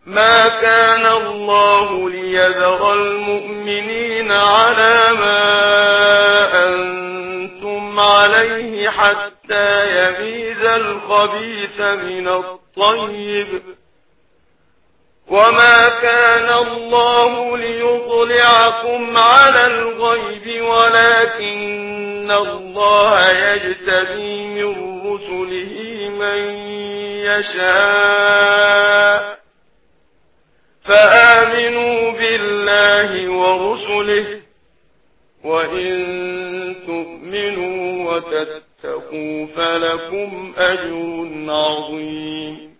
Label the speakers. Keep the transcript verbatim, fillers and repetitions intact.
Speaker 1: ما كان الله ليذر المؤمنين على ما أنتم عليه حتى يميز الخبيث من الطيب، وما كان الله ليطلعكم على الغيب ولكن الله يجتبي من رسله من يشاء، فآمنوا بالله ورسله، وإن تؤمنوا وتتقوا فلكم أجر عظيم.